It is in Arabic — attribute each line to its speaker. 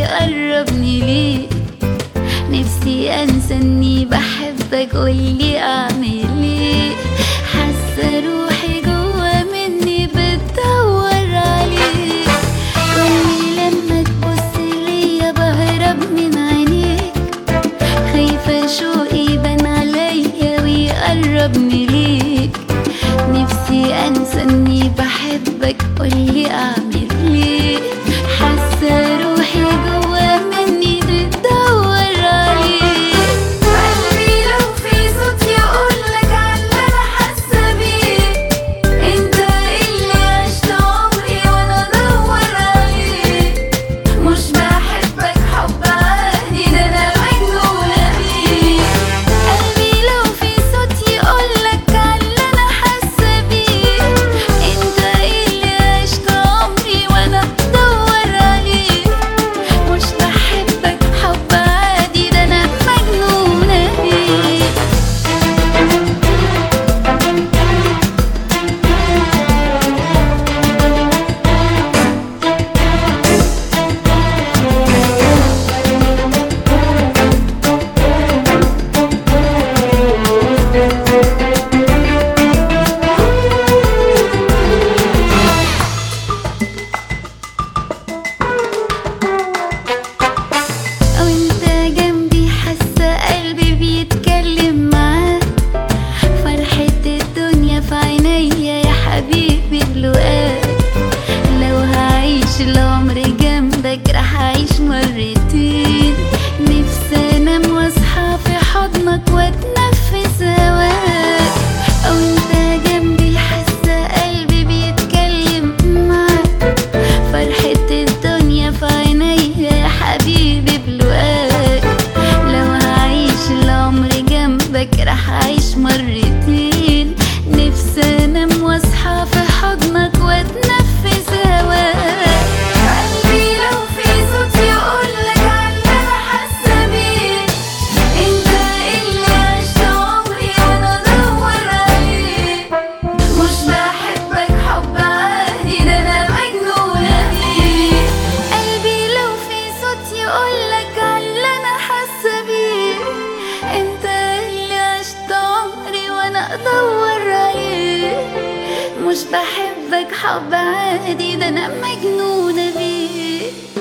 Speaker 1: ويقربني ليك. نفسي انسى اني بحبك، قولي اعمل ايه. حاسه روحي جوا مني بتدور عليك. قولي لما تبص ليا بهرب من عينيك. خايفه شوقي يبان عليا ويقربني ليك. نفسي انسى اني بحبك، قولي اعمل ايه. حاسه روحي جوا مني بتدور عليك. قلبي لو في صوت يقولك على اللي انا حاسه بيه. انت اللي عشت عمري وانا ادور عليك. مش بحبك حب عادي، ده انا مجنونه بيك. قلبي لو في صوت يقولك على اللي انا حاسه بيه. انت اللي عشت عمري وانا ادور عليك. مش بحبك حب عادي، ده انا مجنونه بيك. وانت جنبي حاسه قلبي بيتكلم معاك. فرحة الدنيا في عينيا يا حبيبي بلقاك. لو هعيش العمر جنبك راح اعيش مرتين. نفسي انام واصحى في حضنك واتنفس هواك. وانت جنبي حاسه قلبي بيتكلم معاك. فرحة الدنيا في عينيا يا حبيبي بلقاك. لو هعيش العمر جنبك راح اعيش مرتين. نفسي انام واصحى في حضنك واتنفس هواك. قلبي لو في صوت يقولك على اللي انا حاسه بيه. انت اللي عشت عمري وانا ادور عليك. مش بحبك حب عادي، ده انا مجنونه بيك. قلبي لو في صوت يقولك على اللي انا حاسه بيه. انت اللي عشت عمري وانا ادور عليك. مش بحبك حب عادي، ده انا مجنونه بيك.